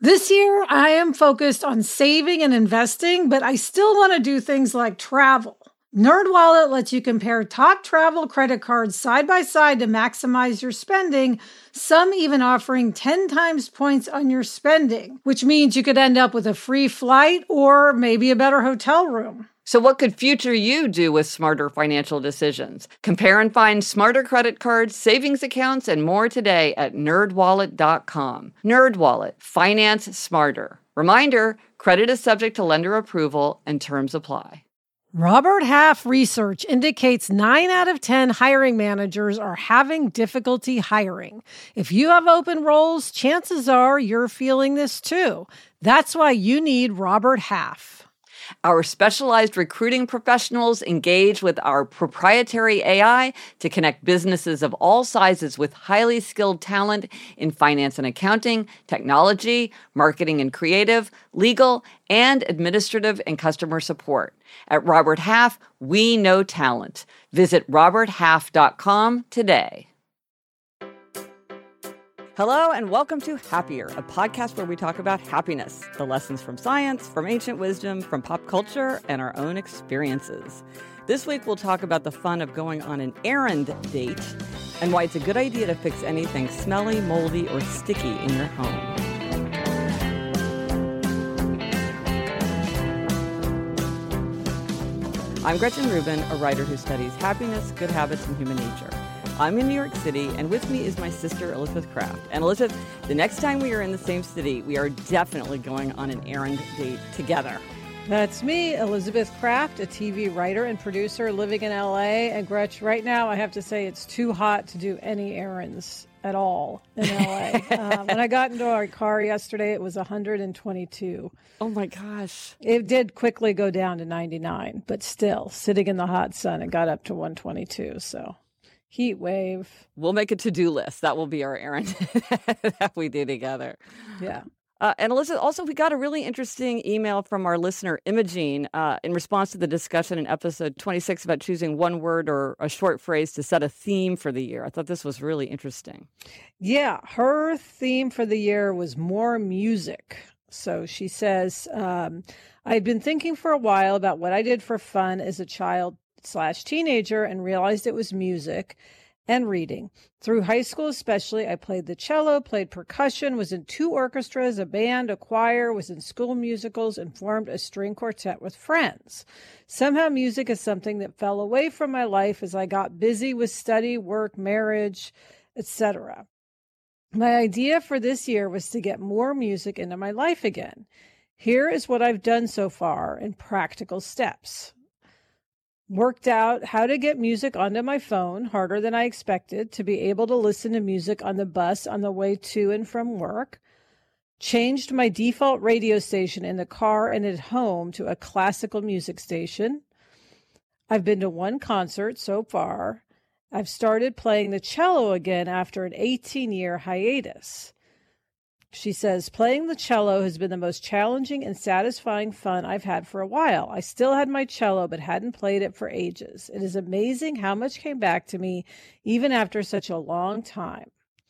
This year, I am focused on saving and investing, but I still want to do things like travel. NerdWallet lets you compare top travel credit cards side by side to maximize your spending, some even offering 10 times points on your spending, which means you could end up with a free flight or maybe a better hotel room. So what could future you do with smarter financial decisions? Compare and find smarter credit cards, savings accounts, and more today at nerdwallet.com. NerdWallet. Finance smarter. Reminder, credit is subject to lender approval and terms apply. Robert Half research indicates 9 out of 10 hiring managers are having difficulty hiring. If you have open roles, chances are you're feeling this too. That's why you need Robert Half. Our specialized recruiting professionals engage with our proprietary AI to connect businesses of all sizes with highly skilled talent in finance and accounting, technology, marketing and creative, legal, and administrative and customer support. At Robert Half, we know talent. Visit roberthalf.com today. Hello and welcome to Happier, a podcast where we talk about happiness, the lessons from science, from ancient wisdom, from pop culture, and our own experiences. This week we'll talk about the fun of going on an errand date and why it's a good idea to fix anything smelly, moldy, or sticky in your home. I'm Gretchen Rubin, a writer who studies happiness, good habits, and human nature. I'm in New York City, and with me is my sister, Elizabeth Kraft. And Elizabeth, the next time we are in the same city, we are definitely going on an errand date together. That's me, Elizabeth Kraft, a TV writer and producer living in LA. And Gretch, right now I have to say it's too hot to do any errands at all in LA. When I got into our car yesterday, it was 122. Oh my gosh. It did quickly go down to 99, but still, sitting in the hot sun, it got up to 122, so... Heat wave. We'll make a to-do list. That will be our errand that we do together. Yeah. And Alyssa, also, we got a really interesting email from our listener, Imogene, in response to the discussion in episode 26 about choosing one word or a short phrase to set a theme for the year. I thought this was really interesting. Yeah. Her theme for the year was more music. So she says, I'd been thinking for a while about what I did for fun as a child/teenager and realized it was music and reading. Through high school especially, I played the cello, played percussion, was in 2 orchestras, a band, a choir, was in school musicals, and formed a string quartet with friends. Somehow music is something that fell away from my life as I got busy with study, work, marriage, etc. My idea for this year was to get more music into my life again. Here is what I've done so far in practical steps. Worked out how to get music onto my phone, harder than I expected, to be able to listen to music on the bus on the way to and from work. Changed my default radio station in the car and at home to a classical music station. I've been to 1 concert so far. I've started playing the cello again after an 18-year hiatus. She says, playing the cello has been the most challenging and satisfying fun I've had for a while. I still had my cello, but hadn't played it for ages. It is amazing how much came back to me, even after such a long time.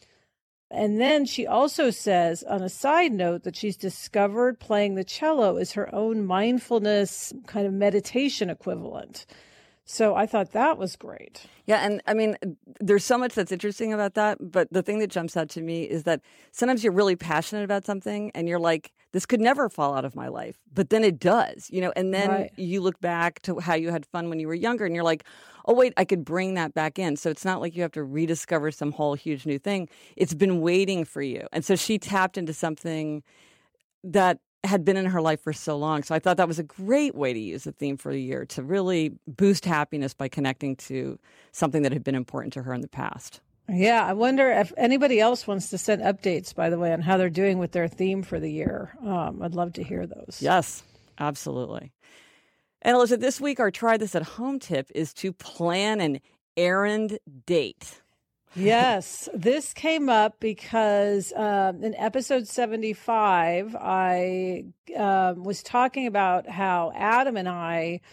And then she also says, on a side note, that she's discovered playing the cello is her own mindfulness kind of meditation equivalent. So I thought that was great. Yeah, and I mean, there's so much that's interesting about that, but the thing that jumps out to me is that sometimes you're really passionate about something and you're like, this could never fall out of my life, but then it does, and then you look back to how you had fun when you were younger and you're like, oh, wait, I could bring that back in. So it's not like you have to rediscover some whole huge new thing. It's been waiting for you. And so she tapped into something that had been in her life for so long. So I thought that was a great way to use the theme for the year to really boost happiness by connecting to something that had been important to her in the past. Yeah, I wonder if anybody else wants to send updates, by the way, on how they're doing with their theme for the year. I'd love to hear those. Yes, absolutely. And Elizabeth, this week our try this at home tip is to plan an errand date. Yes, this came up because in episode 75, I was talking about how Adam and I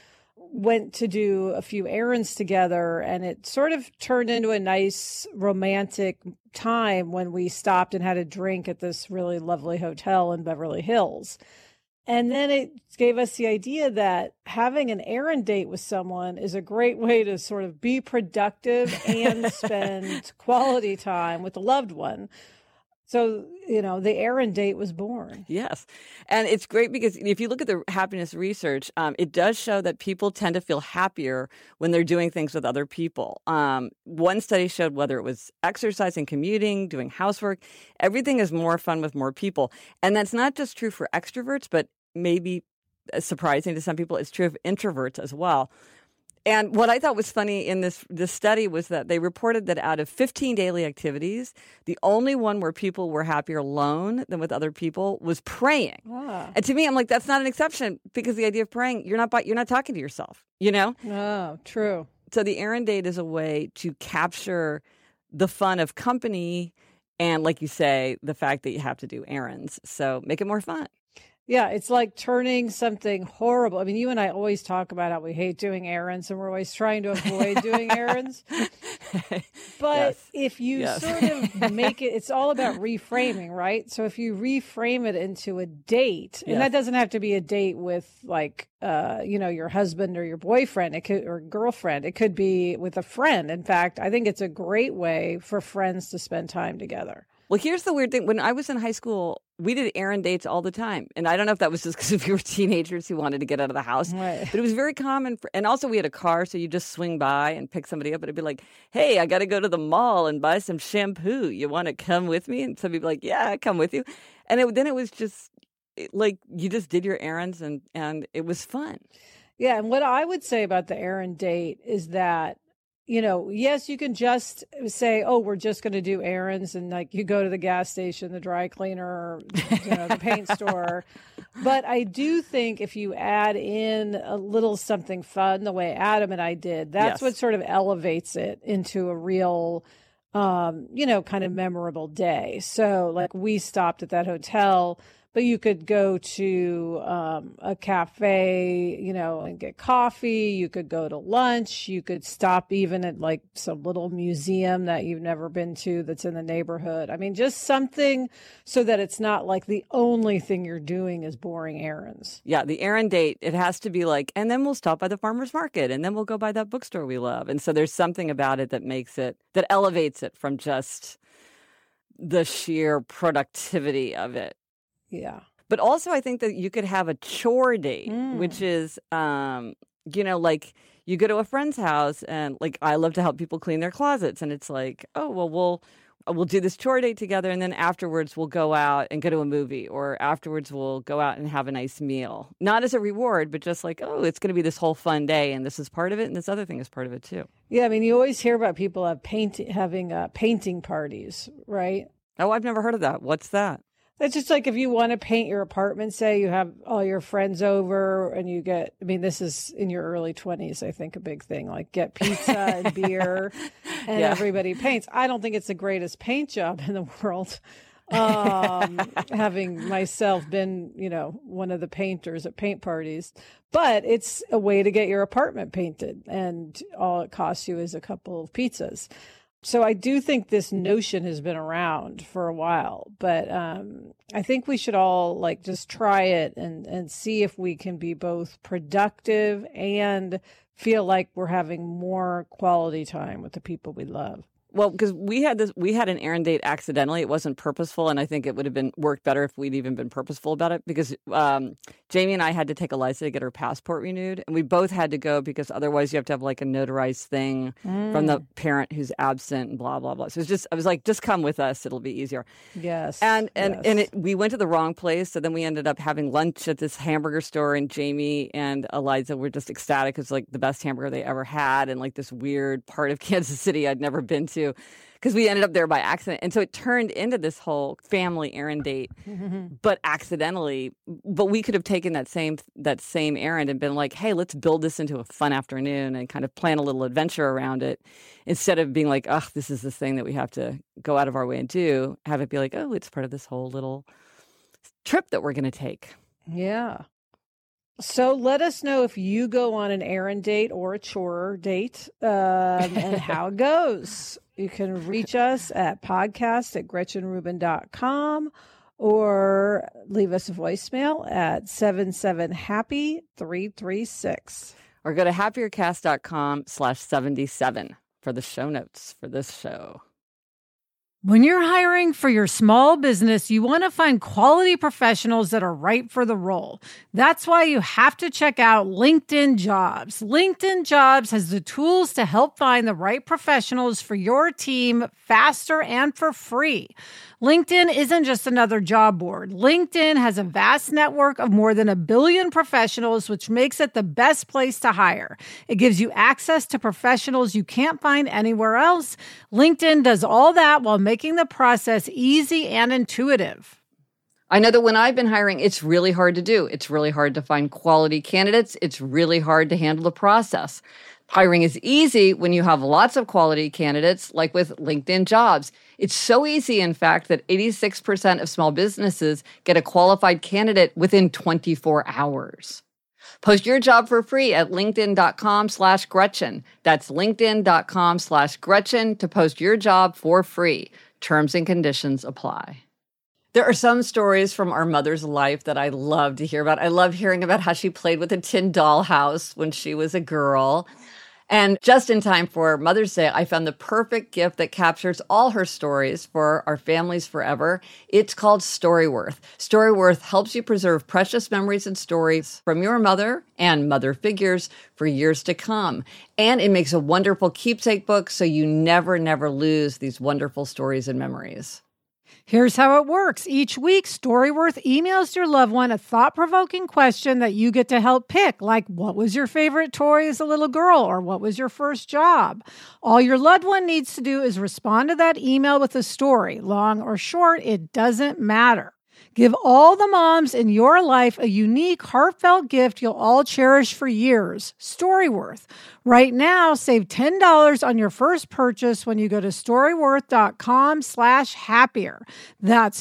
went to do a few errands together, and it sort of turned into a nice romantic time when we stopped and had a drink at this really lovely hotel in Beverly Hills. And then it gave us the idea that having an errand date with someone is a great way to sort of be productive and spend quality time with a loved one. So, the errand date was born. Yes. And it's great because if you look at the happiness research, it does show that people tend to feel happier when they're doing things with other people. One study showed whether it was exercising, commuting, doing housework, everything is more fun with more people. And that's not just true for extroverts, but maybe surprising to some people, it's true of introverts as well. And what I thought was funny in this study was that they reported that out of 15 daily activities, the only one where people were happier alone than with other people was praying. Ah. And to me, I'm like, that's not an exception, because the idea of praying, you're not talking to yourself, Oh, true. So the errand date is a way to capture the fun of company and, like you say, the fact that you have to do errands. So make it more fun. Yeah, it's like turning something horrible. I mean, you and I always talk about how we hate doing errands and we're always trying to avoid doing errands. But if you sort of make it, it's all about reframing, right? So if you reframe it into a date, and that doesn't have to be a date with your husband or your boyfriend, or girlfriend. It could be with a friend. In fact, I think it's a great way for friends to spend time together. Well, here's the weird thing. When I was in high school, we did errand dates all the time. And I don't know if that was just because we were teenagers who wanted to get out of the house. Right. But it was very common. And also we had a car, so you just swing by and pick somebody up. And it'd be like, hey, I got to go to the mall and buy some shampoo. You want to come with me? And some people like, yeah, I'll come with you. And then it was just like you just did your errands and it was fun. Yeah. And what I would say about the errand date is that, yes, you can just say, oh, we're just going to do errands. And like you go to the gas station, the dry cleaner, or, the paint store. But I do think if you add in a little something fun, the way Adam and I did, that's what sort of elevates it into a real, kind of memorable day. So like we stopped at that hotel, but you could go to a cafe, and get coffee. You could go to lunch. You could stop even at like some little museum that you've never been to that's in the neighborhood. I mean, just something so that it's not like the only thing you're doing is boring errands. Yeah, the errand date, it has to be like, and then we'll stop by the farmer's market, and then we'll go by that bookstore we love. And so there's something about it that elevates it from just the sheer productivity of it. Yeah. But also I think that you could have a chore date, which is, like you go to a friend's house and like I love to help people clean their closets. And it's like, oh, well, we'll do this chore date together. And then afterwards we'll go out and go to a movie, or afterwards we'll go out and have a nice meal. Not as a reward, but just like, oh, it's going to be this whole fun day. And this is part of it. And this other thing is part of it too. Yeah. I mean, you always hear about people having painting parties, right? Oh, I've never heard of that. What's that? It's just like if you want to paint your apartment, say you have all your friends over and this is in your early 20s, I think, a big thing, like get pizza and beer and everybody paints. I don't think it's the greatest paint job in the world. Having myself been, one of the painters at paint parties, but it's a way to get your apartment painted and all it costs you is a couple of pizzas. So I do think this notion has been around for a while, but I think we should all just try it and see if we can be both productive and feel like we're having more quality time with the people we love. Well, because we had an errand date accidentally. It wasn't purposeful, and I think it would have worked better if we'd even been purposeful about it. Because Jamie and I had to take Eliza to get her passport renewed, and we both had to go because otherwise you have to have like a notarized thing from the parent who's absent and blah blah blah. So I was like, just come with us; it'll be easier. Yes, we went to the wrong place, so then we ended up having lunch at this hamburger store, and Jamie and Eliza were just ecstatic. It was like the best hamburger they ever had, and like this weird part of Kansas City I'd never been to. Because we ended up there by accident. And so it turned into this whole family errand date, but accidentally. But we could have taken that same errand and been like, hey, let's build this into a fun afternoon and kind of plan a little adventure around it. Instead of being like, oh, this is this thing that we have to go out of our way and do. Have it be like, oh, it's part of this whole little trip that we're going to take. Yeah. So let us know if you go on an errand date or a chore date and how it goes. You can reach us at podcast@gretchenrubin.com or leave us a voicemail at 77-HAPPY-336. Or go to happiercast.com/77 for the show notes for this show. When you're hiring for your small business, you want to find quality professionals that are right for the role. That's why you have to check out LinkedIn Jobs. LinkedIn Jobs has the tools to help find the right professionals for your team faster and for free. LinkedIn isn't just another job board. LinkedIn has a vast network of more than 1 billion professionals, which makes it the best place to hire. It gives you access to professionals you can't find anywhere else. LinkedIn does all that while making the process easy and intuitive. I know that when I've been hiring, it's really hard to do. It's really hard to find quality candidates. It's really hard to handle the process. Hiring is easy when you have lots of quality candidates, like with LinkedIn Jobs. It's so easy, in fact, that 86% of small businesses get a qualified candidate within 24 hours. Post your job for free at linkedin.com/Gretchen. That's linkedin.com/Gretchen to post your job for free. Terms and conditions apply. There are some stories from our mother's life that I love to hear about. I love hearing about how she played with a tin dollhouse when she was a girl. And just in time for Mother's Day, I found the perfect gift that captures all her stories for our families forever. It's called Storyworth. Storyworth helps you preserve precious memories and stories from your mother and mother figures for years to come. And it makes a wonderful keepsake book so you never lose these wonderful stories and memories. Here's how it works. Each week, Storyworth emails your loved one a thought-provoking question that you get to help pick, like what was your favorite toy as a little girl, or what was your first job? All your loved one needs to do is respond to that email with a story. Long or short, it doesn't matter. Give all the moms in your life a unique, heartfelt gift you'll all cherish for years. Storyworth. Right now, save $10 on your first purchase when you go to storyworth.com/happier. That's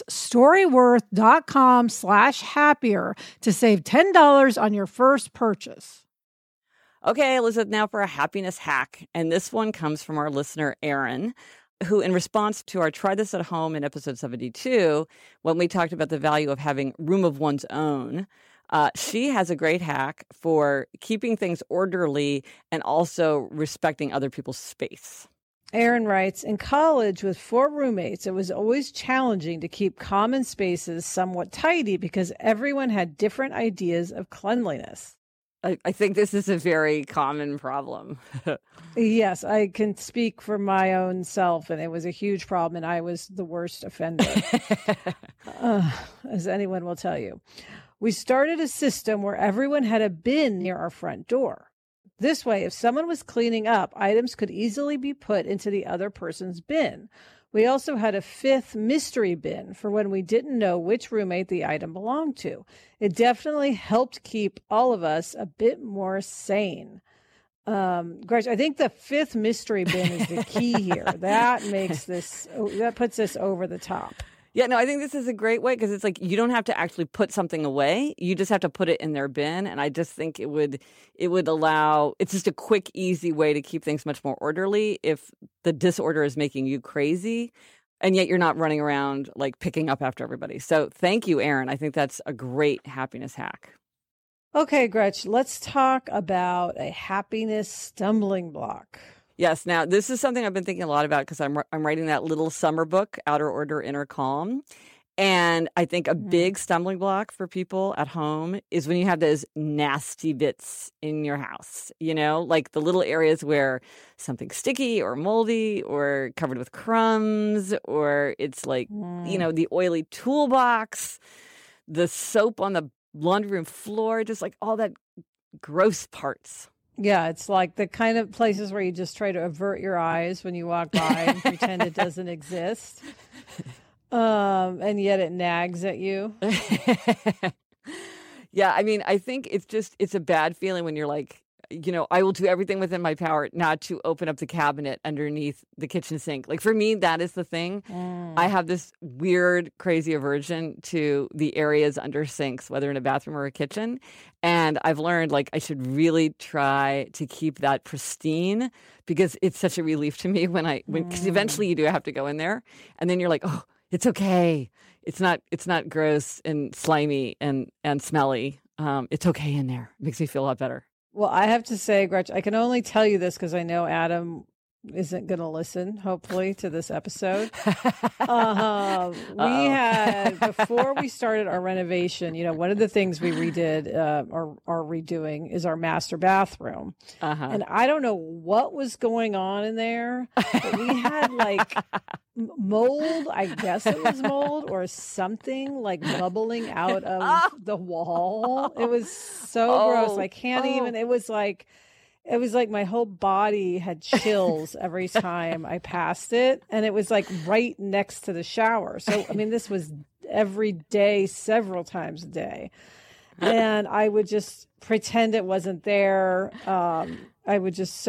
storyworth.com/happier to save $10 on your first purchase. Okay, Elizabeth, now for a happiness hack. And this one comes from our listener, Erin, who, in response to our Try This at Home in episode 72, when we talked about the value of having room of one's own, she has a great hack for keeping things orderly and also respecting other people's space. Erin writes, in college with 4 roommates, it was always challenging to keep common spaces somewhat tidy because everyone had different ideas of cleanliness. I think this is a very common problem. Yes, I can speak for my own self, and it was a huge problem, and I was the worst offender, as anyone will tell you. We started a system where everyone had a bin near our front door. This way, if someone was cleaning up, items could easily be put into the other person's bin. We also had a 5th mystery bin for when we didn't know which roommate the item belonged to. It definitely helped keep all of us a bit more sane. Gretchen, I think the 5th mystery bin is the key here. That puts this over the top. Yeah, no, I think this is a great way because it's like you don't have to actually put something away. You just have to put it in their bin. And I just think it would allow, it's just a quick, easy way to keep things much more orderly if the disorder is making you crazy and yet you're not running around like picking up after everybody. So thank you, Erin. I think that's a great happiness hack. Okay, Gretchen, let's talk about a happiness stumbling block. Yes. Now, this is something I've been thinking a lot about because I'm writing that little summer book, Outer Order, Inner Calm. And I think a big stumbling block for people at home is when you have those nasty bits in your house, like the little areas where something's sticky or moldy or covered with crumbs, or it's like, the oily toolbox, the soap on the laundry room floor, just like all that gross parts. Yeah, it's like the kind of places where you just try to avert your eyes when you walk by and pretend it doesn't exist. And yet it nags at you. Yeah, I mean, I think it's a bad feeling when you're like, I will do everything within my power not to open up the cabinet underneath the kitchen sink. Like for me, that is the thing. I have this weird, crazy aversion to the areas under sinks, whether in a bathroom or a kitchen. And I've learned like I should really try to keep that pristine because it's such a relief to me because eventually you do have to go in there and then you're like, oh, it's okay. It's not gross and slimy and smelly. It's okay in there. It makes me feel a lot better. Well, I have to say, Gretch, I can only tell you this because I know Adam isn't going to listen, hopefully, to this episode. We had, before we started our renovation, one of the things we redid or are redoing is our master bathroom. And I don't know what was going on in there, but we had like mold, I guess it was mold or something like bubbling out of the wall. It was so gross. I can't even, it was like my whole body had chills every time I passed it. And it was like right next to the shower. So, I mean, this was every day, several times a day. And I would just pretend it wasn't there. I would just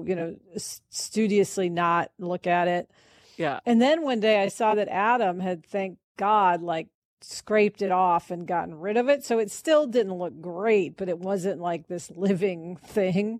studiously not look at it. Yeah. And then one day I saw that Adam had, thank God, like scraped it off and gotten rid of it. So it still didn't look great, but it wasn't like this living thing.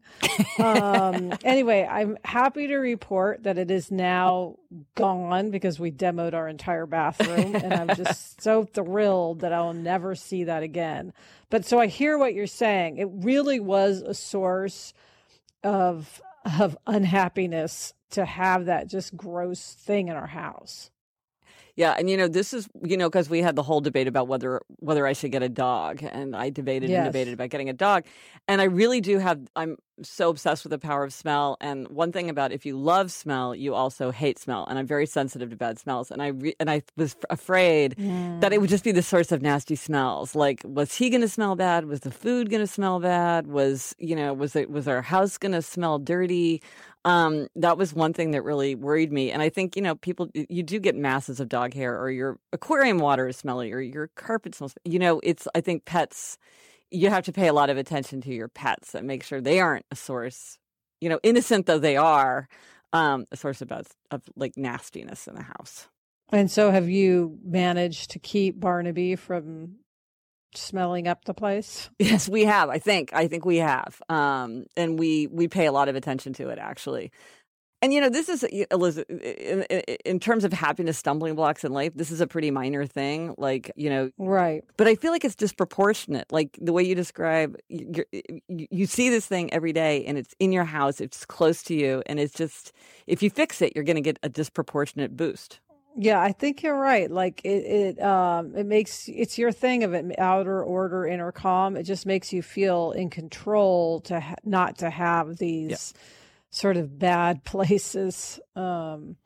Anyway, I'm happy to report that it is now gone because we demoed our entire bathroom. And I'm just so thrilled that I'll never see that again. But so I hear what you're saying. It really was a source of unhappiness to have that just gross thing in our house. Yeah, and this is because we had the whole debate about whether I should get a dog, and I debated and debated about getting a dog, and I really do I'm so obsessed with the power of smell. And one thing about if you love smell, you also hate smell, and I'm very sensitive to bad smells. And I was afraid that it would just be the source of nasty smells. Like, was he going to smell bad? Was the food going to smell bad? Was our house going to smell dirty? That was one thing that really worried me. And I think, people, you do get masses of dog hair, or your aquarium water is smelly, or your carpet smells. I think pets, you have to pay a lot of attention to your pets and make sure they aren't a source, innocent though they are, a source of like nastiness in the house. And so have you managed to keep Barnaby from smelling up the place? Yes, we have. I think we have. And we pay a lot of attention to it, actually. And, this is, Elizabeth, in terms of happiness stumbling blocks in life, this is a pretty minor thing. Like, Right. But I feel like it's disproportionate. Like the way you describe, you see this thing every day and it's in your house, it's close to you. And it's just, if you fix it, you're going to get a disproportionate boost. Yeah, I think you're right. Like it makes, it's your thing of it, outer order, inner calm. It just makes you feel in control to not to have these sort of bad places. There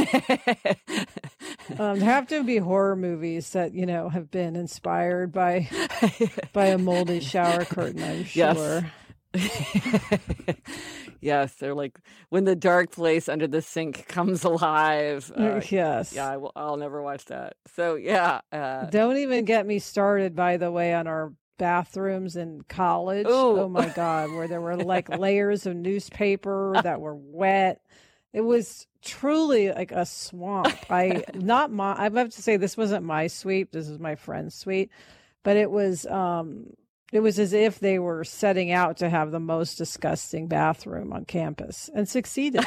have to be horror movies that, have been inspired by a moldy shower curtain, I'm sure. Yes, they're like when the dark place under the sink comes alive. Yes. Yeah, I'll never watch that. So, yeah. Don't even get me started, by the way, on our bathrooms in college. Ooh. Oh, my God, where there were like layers of newspaper that were wet. It was truly like a swamp. I have to say this wasn't my suite. This is my friend's suite. But it was as if they were setting out to have the most disgusting bathroom on campus and succeeded.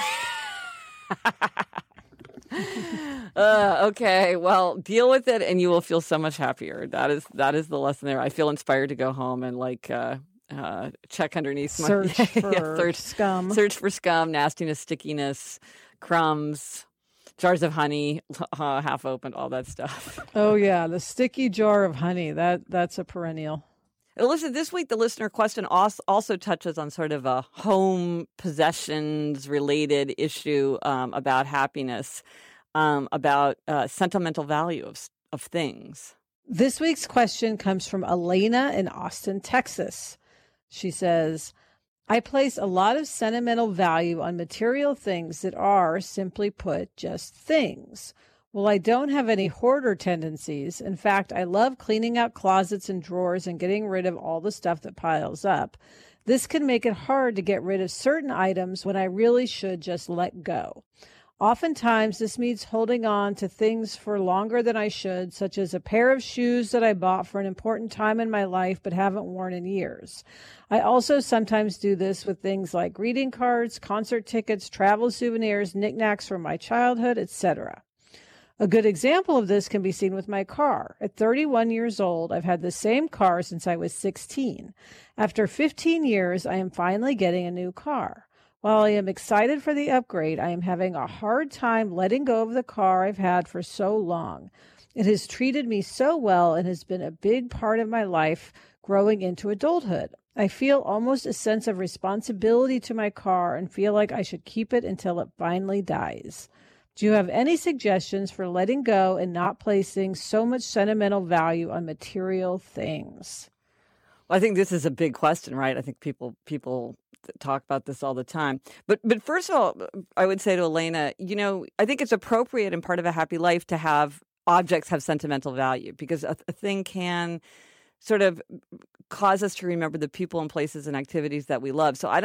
Okay, well, deal with it and you will feel so much happier. That is the lesson there. I feel inspired to go home and check underneath search for scum. Search for scum, nastiness, stickiness, crumbs, jars of honey, half opened, all that stuff. Oh yeah, the sticky jar of honey. That's a perennial. Listen, this week the listener question also touches on sort of a home possessions related issue about happiness, about sentimental value of things. This week's question comes from Elena in Austin, Texas. She says, I place a lot of sentimental value on material things that are, simply put, just things. Well, I don't have any hoarder tendencies. In fact, I love cleaning out closets and drawers and getting rid of all the stuff that piles up. This can make it hard to get rid of certain items when I really should just let go. Oftentimes, this means holding on to things for longer than I should, such as a pair of shoes that I bought for an important time in my life but haven't worn in years. I also sometimes do this with things like greeting cards, concert tickets, travel souvenirs, knickknacks from my childhood, etc. A good example of this can be seen with my car. At 31 years old, I've had the same car since I was 16. After 15 years, I am finally getting a new car. While I am excited for the upgrade, I am having a hard time letting go of the car I've had for so long. It has treated me so well and has been a big part of my life growing into adulthood. I feel almost a sense of responsibility to my car and feel like I should keep it until it finally dies. Do you have any suggestions for letting go and not placing so much sentimental value on material things? Well, I think this is a big question, right? I think people talk about this all the time. But first of all, I would say to Elena, I think it's appropriate and part of a happy life to have objects have sentimental value, because a thing can sort of cause us to remember the people and places and activities that we love. So I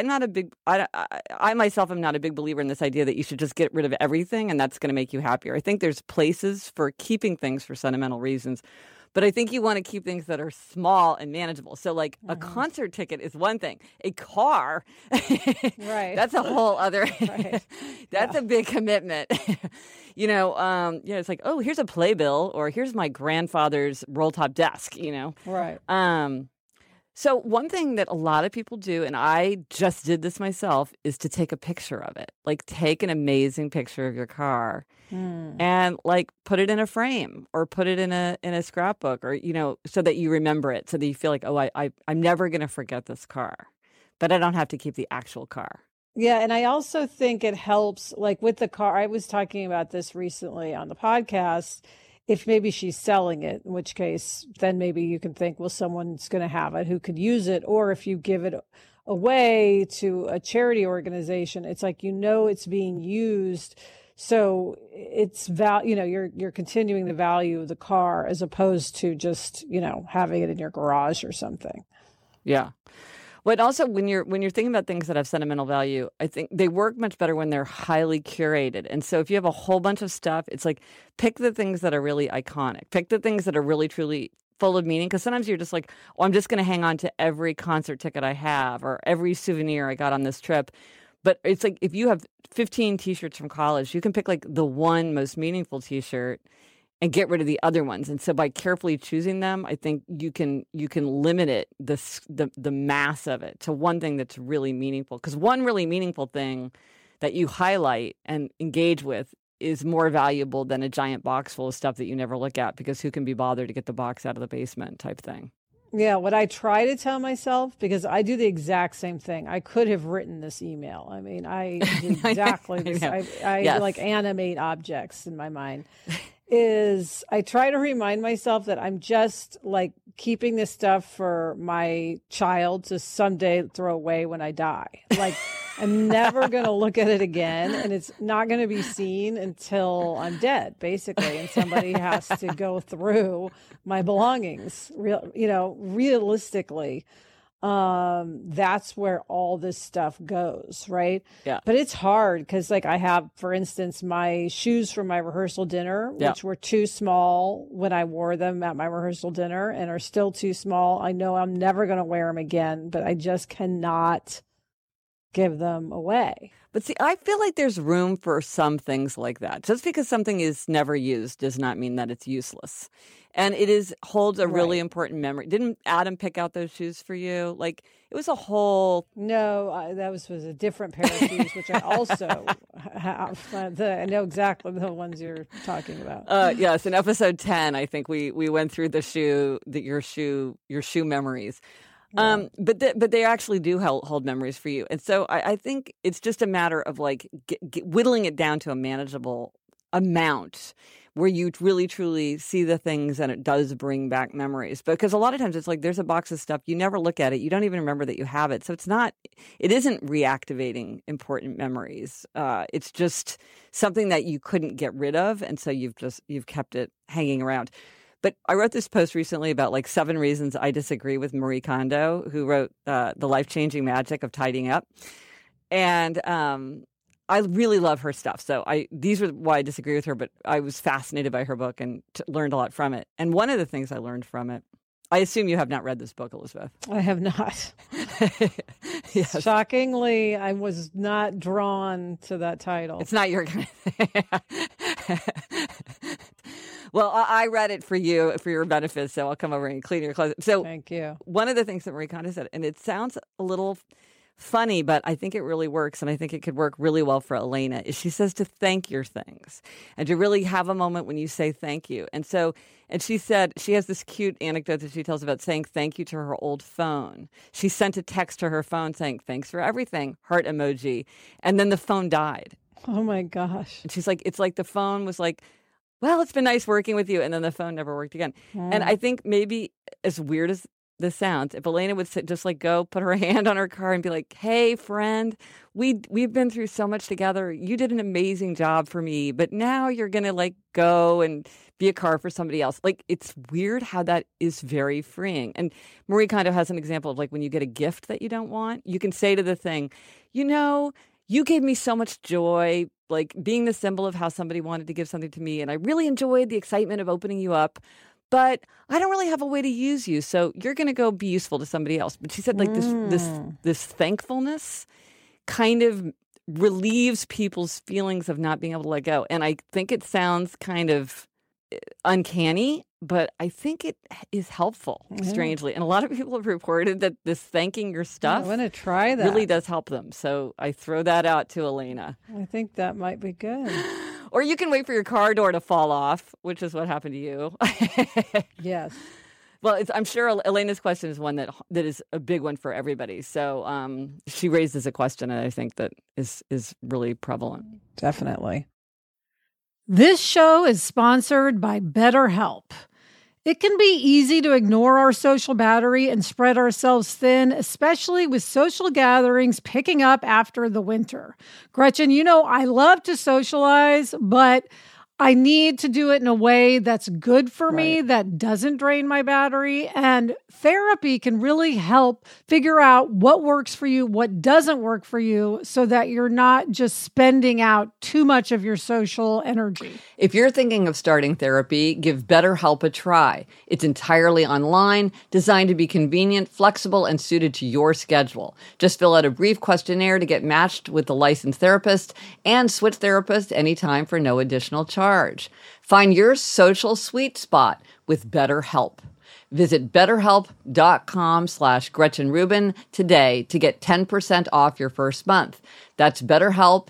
myself am not a big believer in this idea that you should just get rid of everything and that's going to make you happier. I think there's places for keeping things for sentimental reasons. But I think you want to keep things that are small and manageable. So like a concert ticket is one thing. A car, right? That's a whole other, that's a big commitment. It's like, oh, here's a playbill, or here's my grandfather's roll top desk, Right. So one thing that a lot of people do, and I just did this myself, is to take a picture of it. Like take an amazing picture of your car and like put it in a frame or put it in a scrapbook, or, so that you remember it, so that you feel like, oh, I'm never going to forget this car, but I don't have to keep the actual car. Yeah. And I also think it helps, like with the car, I was talking about this recently on the podcast. If maybe she's selling it, in which case, then maybe you can think, well, someone's going to have it who could use it. Or if you give it away to a charity organization, it's like, it's being used. So it's you're continuing the value of the car as opposed to just, having it in your garage or something. Yeah. But also when you're thinking about things that have sentimental value, I think they work much better when they're highly curated. And so if you have a whole bunch of stuff, it's like pick the things that are really iconic. Pick the things that are really, truly full of meaning. Because sometimes you're just like, oh, I'm just going to hang on to every concert ticket I have or every souvenir I got on this trip. But it's like if you have 15 T-shirts from college, you can pick like the one most meaningful T-shirt and get rid of the other ones. And so by carefully choosing them, I think you can limit it, the mass of it, to one thing that's really meaningful. Because one really meaningful thing that you highlight and engage with is more valuable than a giant box full of stuff that you never look at, because who can be bothered to get the box out of the basement type thing. Yeah, what I try to tell myself, because I do the exact same thing. I could have written this email. I mean, I do exactly this. I Yes. like animate objects in my mind. Is I try to remind myself that I'm just like keeping this stuff for my child to someday throw away when I die. Like I'm never going to look at it again, and it's not going to be seen until I'm dead, basically. And somebody has to go through my belongings, realistically. That's where all this stuff goes, right? Yeah. But it's hard because, like, I have, for instance, my shoes from my rehearsal dinner, which were too small when I wore them at my rehearsal dinner and are still too small. I know I'm never going to wear them again, but I just cannot give them away. But see, I feel like there's room for some things like that. Just because something is never used does not mean that it's useless. And it holds a really important memory. Didn't Adam pick out those shoes for you? Like, it was a whole... No, that was a different pair of shoes, which I also have. I know exactly the ones you're talking about. Yes, in episode 10, I think we went through your shoe memories. Yeah. But they actually do hold memories for you. And so I think it's just a matter of like whittling it down to a manageable amount where you really, truly see the things and it does bring back memories. Because a lot of times it's like there's a box of stuff, you never look at it, you don't even remember that you have it. So it isn't reactivating important memories. It's just something that you couldn't get rid of. And so you've kept it hanging around. But I wrote this post recently about like 7 reasons I disagree with Marie Kondo, who wrote The Life-Changing Magic of Tidying Up. And I really love her stuff. So these are why I disagree with her, but I was fascinated by her book and learned a lot from it. And one of the things I learned from it, I assume you have not read this book, Elizabeth. I have not. Yes. Shockingly, I was not drawn to that title. It's not your kind of thing. Well, I read it for you, for your benefit, so I'll come over and clean your closet. So thank you. One of the things that Marie Kondo said, and it sounds a little funny, but I think it really works, and I think it could work really well for Elena, is she says to thank your things and to really have a moment when you say thank you. And she said she has this cute anecdote that she tells about saying thank you to her old phone. She sent a text to her phone saying, thanks for everything, heart emoji. And then the phone died. Oh my gosh. And she's like, it's like the phone was like, well, it's been nice working with you. And then the phone never worked again. And I think maybe as weird as this sounds, if Elena would just like go put her hand on her car and be like, hey, friend, we've been through so much together. You did an amazing job for me, but now you're going to like go and be a car for somebody else. Like, it's weird how that is very freeing. And Marie Kondo has an example of like when you get a gift that you don't want, you can say to the thing, you know, you gave me so much joy, like being the symbol of how somebody wanted to give something to me. And I really enjoyed the excitement of opening you up. But I don't really have a way to use you, so you're going to go be useful to somebody else. But she said, like this thankfulness kind of relieves people's feelings of not being able to let go. And I think it sounds kind of uncanny, but I think it is helpful, strangely. And a lot of people have reported that this thanking your stuff I'm going to try that. Really does help them. So I throw that out to Elena. I think that might be good. Or you can wait for your car door to fall off, which is what happened to you. Yes. Well, I'm sure Elena's question is one that is a big one for everybody. So she raises a question that I think that is really prevalent. Definitely. This show is sponsored by BetterHelp. It can be easy to ignore our social battery and spread ourselves thin, especially with social gatherings picking up after the winter. Gretchen, you know, I love to socialize, but I need to do it in a way that's good for me, that doesn't drain my battery. And therapy can really help figure out what works for you, what doesn't work for you, so that you're not just spending out too much of your social energy. If you're thinking of starting therapy, give BetterHelp a try. It's entirely online, designed to be convenient, flexible, and suited to your schedule. Just fill out a brief questionnaire to get matched with the licensed therapist and switch therapists anytime for no additional charge. Find your social sweet spot with BetterHelp. Visit BetterHelp.com/Gretchen Rubin today to get 10% off your first month. That's BetterHelp,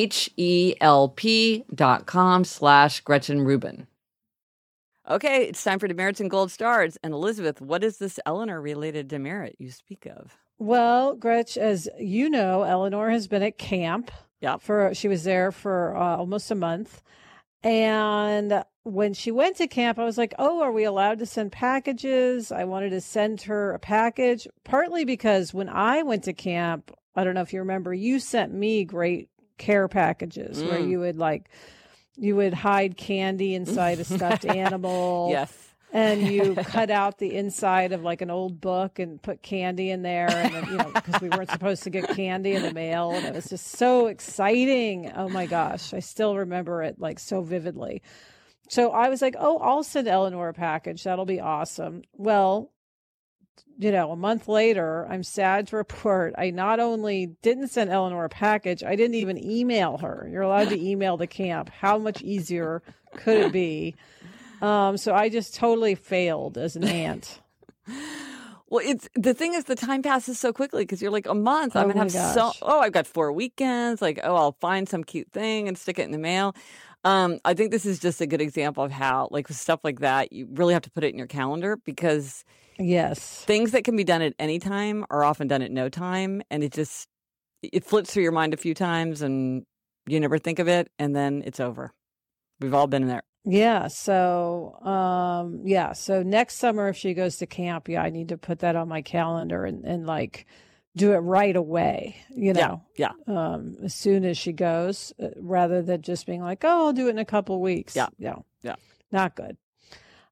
HELP.com/Gretchen Rubin. Okay, it's time for demerits and gold stars. And Elizabeth, what is this Eleanor-related demerit you speak of? Well, Gretch, as you know, Eleanor has been at camp. Yeah. She was there for almost a month. And when she went to camp, I was like, oh, are we allowed to send packages? I wanted to send her a package, partly because when I went to camp, I don't know if you remember, you sent me great care packages where you would hide candy inside a stuffed animal. Yes. And you cut out the inside of like an old book and put candy in there. And then, because we weren't supposed to get candy in the mail. And it was just so exciting. Oh my gosh. I still remember it like so vividly. So I was like, oh, I'll send Eleanor a package. That'll be awesome. Well, a month later, I'm sad to report I not only didn't send Eleanor a package, I didn't even email her. You're allowed to email the camp. How much easier could it be? So I just totally failed as an aunt. Well, the thing is, the time passes so quickly because you're like a month. I'm gonna have I've got 4 weekends. Like, I'll find some cute thing and stick it in the mail. I think this is just a good example of how, like, with stuff like that, you really have to put it in your calendar because things that can be done at any time are often done at no time, and it flips through your mind a few times, and you never think of it, and then it's over. We've all been there. Yeah. So, So next summer, if she goes to camp, I need to put that on my calendar and like do it right away, Yeah. as soon as she goes, rather than just being like, oh, I'll do it in a couple of weeks. Yeah. Not good.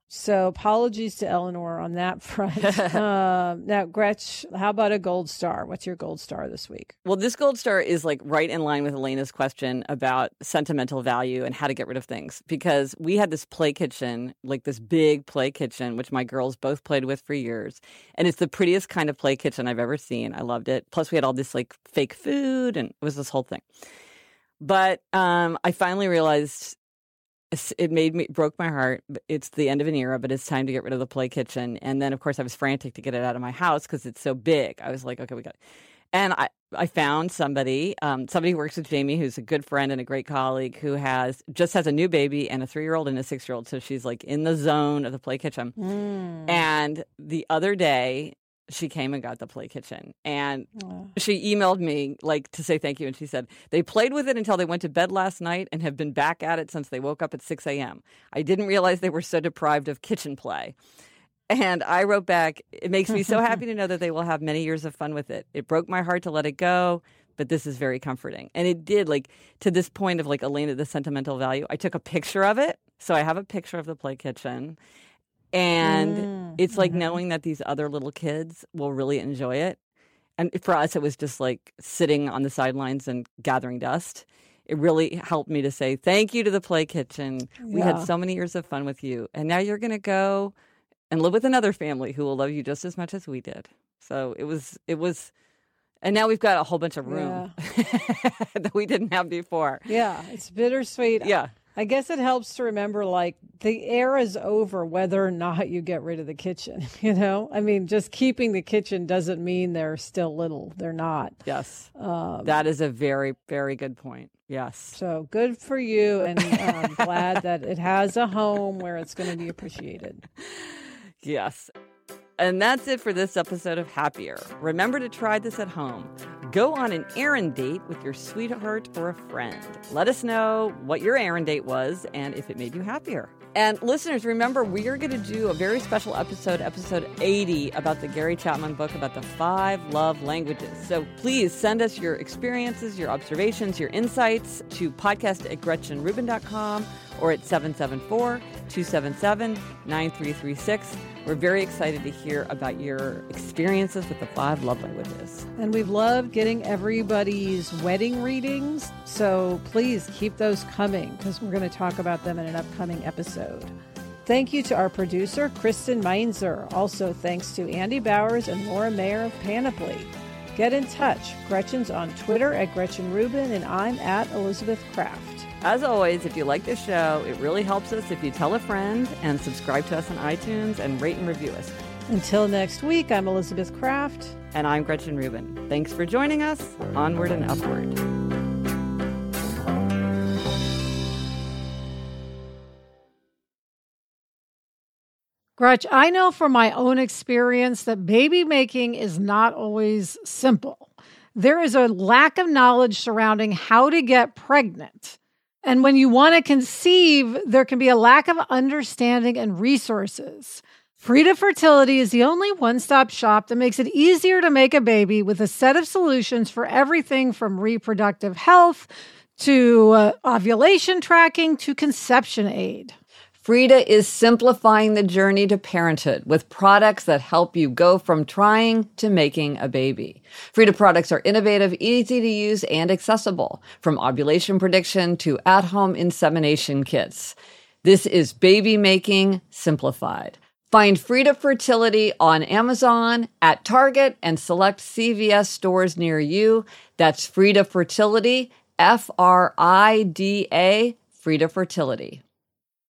So apologies to Eleanor on that front. Now, Gretch, how about a gold star? What's your gold star this week? Well, this gold star is like right in line with Elena's question about sentimental value and how to get rid of things. Because we had this play kitchen, like this big play kitchen, which my girls both played with for years. And it's the prettiest kind of play kitchen I've ever seen. I loved it. Plus, we had all this like fake food and it was this whole thing. But I finally realized it broke my heart. It's the end of an era, but it's time to get rid of the play kitchen. And then, of course, I was frantic to get it out of my house because it's so big. I was like, okay, we got it. And I found somebody who works with Jamie, who's a good friend and a great colleague, who just has a new baby and a 3-year-old and a 6-year-old. So she's like in the zone of the play kitchen. And the other day, she came and got the play kitchen, and she emailed me like to say thank you. And she said, they played with it until they went to bed last night and have been back at it since they woke up at 6 a.m. I didn't realize they were so deprived of kitchen play. And I wrote back, it makes me so happy to know that they will have many years of fun with it. It broke my heart to let it go, but this is very comforting. And it did, like, to this point of like Elena, the sentimental value. I took a picture of it. So I have a picture of the play kitchen. And it's like knowing that these other little kids will really enjoy it. And for us, it was just like sitting on the sidelines and gathering dust. It really helped me to say thank you to the play kitchen. We had so many years of fun with you. And now you're going to go and live with another family who will love you just as much as we did. So it was, and now we've got a whole bunch of room that we didn't have before. Yeah, it's bittersweet. Yeah. I guess it helps to remember, like, the era's over whether or not you get rid of the kitchen, you know? I mean, just keeping the kitchen doesn't mean they're still little. They're not. Yes. That is a very, very good point. Yes. So good for you, and I'm glad that it has a home where it's going to be appreciated. Yes. And that's it for this episode of Happier. Remember to try this at home. Go on an errand date with your sweetheart or a friend. Let us know what your errand date was and if it made you happier. And listeners, remember, we are going to do a very special episode 80, about the Gary Chapman book about the 5 love languages. So please send us your experiences, your observations, your insights to podcast@GretchenRubin.com or at 774-277-9336. We're very excited to hear about your experiences with the 5 love languages. And we've loved getting everybody's wedding readings, so please keep those coming because we're going to talk about them in an upcoming episode. Thank you to our producer, Kristen Meinzer. Also, thanks to Andy Bowers and Laura Mayer of Panoply. Get in touch. Gretchen's on Twitter @GretchenRubin, and I'm @Elizabeth Kraft. As always, if you like this show, it really helps us if you tell a friend and subscribe to us on iTunes and rate and review us. Until next week, I'm Elizabeth Kraft. And I'm Gretchen Rubin. Thanks for joining us. Onward and upward. Gretch, I know from my own experience that baby making is not always simple. There is a lack of knowledge surrounding how to get pregnant. And when you want to conceive, there can be a lack of understanding and resources. Frida Fertility is the only one-stop shop that makes it easier to make a baby with a set of solutions for everything from reproductive health to ovulation tracking to conception aid. Frida is simplifying the journey to parenthood with products that help you go from trying to making a baby. Frida products are innovative, easy to use, and accessible, from ovulation prediction to at-home insemination kits. This is baby making simplified. Find Frida Fertility on Amazon, at Target, and select CVS stores near you. That's Frida Fertility, Frida, Frida Fertility.